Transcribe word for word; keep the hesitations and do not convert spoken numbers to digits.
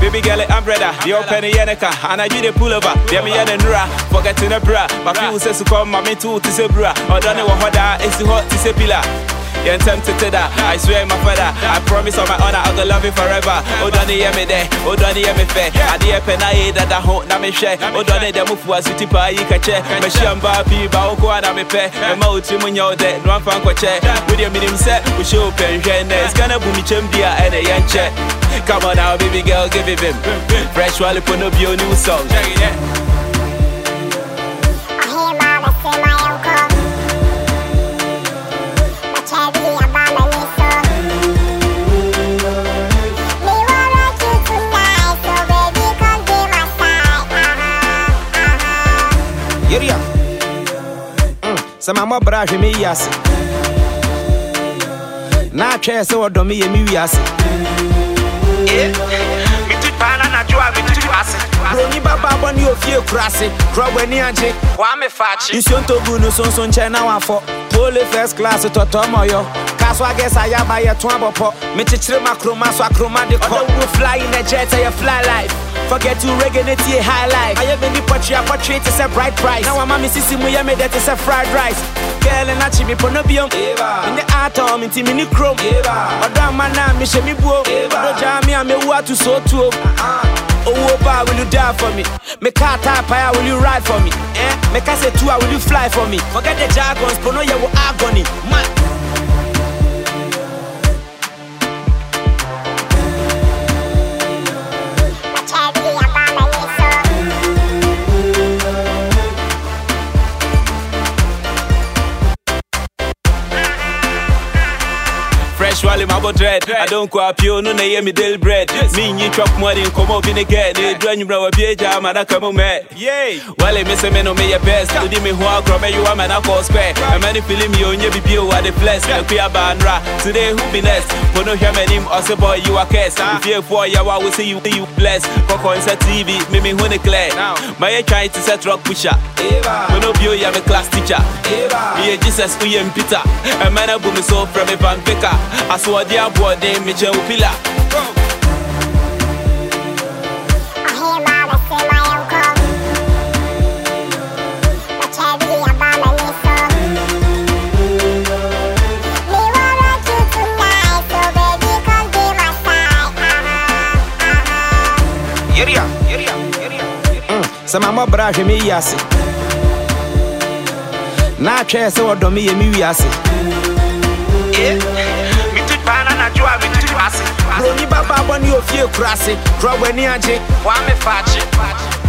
baby girl, umbrella. The open yeneka, and I do the pullover. They me and nura, forgetting a bra. My people says to come, mommy too to say bra. Or don't know what it's too hot to say pillar. You're tempted to that, I swear my father. I promise on my honor, I'll love you forever. Oh, don't hear me there, oh, don't hear me fair. I dear penai that I hope not me share. Oh, don't hear move for a city pie, you can check. My shamba be Baoko and I'm a pair. A mouth to Munyo dead, one fan for check. With your minimum set, we show pension. It's gonna boom chambia and a young check. Come on now, baby girl, give it him. Fresh while you put up your new song. Yeria, sama mo bra hwe me yase. Na twa se wodo me ye me wiase. Eh, mi tu pana na joa mi tu ase. Broni baba boni ofie kurase, krobani anje. Wa me fachi. Isionto bunu sonson che na wafo. Pole first class toto moyo. Kaso agesa ya ba ye to abopo. Me chichire makroma so akroma de ko. We fly in a jet, say fly life. Forget to regulate your high life. I have been the portrait, portrait is a bright price. Now I'm a mississippi, we made that is a fried rice. Girl and achi me ponobium. In the atom, in Timini Chrome. Or down my name, Michel Mibo. Rojami, I'm a water so too. Oh, Oba, will you die for me? Me car type, will you ride for me? Eh? Me can say two, will you fly for me? Forget the jargons, Pono, you agony. Man. Fresh while my boy dread. I don't go up you, no name me del bread. Me you chop money and come up in again. They drain you bro a beja, man, I come on man. Yay! Well, I miss a man on me your best. You did me who I come you are man, I call square. A man feeling me on your B P O at the flesh. I be a bandra. Today who be next? For no him and him, also boy, you are cast. If you're for you, I will see you, you blessed. Coco and set T V, me me honey clear. My trying to set rock pusher. When no you have a class teacher. Me Jesus, we and Peter. A man of boom so from a van picker. I saw the boy named Michel Pilla. Yeria, yeria, yeria. Sama mo bra hwe me yase. Na twa se wodo me ye me wiase. Eh, mi tu pana na joa mi tu ase. Broni baba boni ofie kurase, krobani anje. Wa me fachi.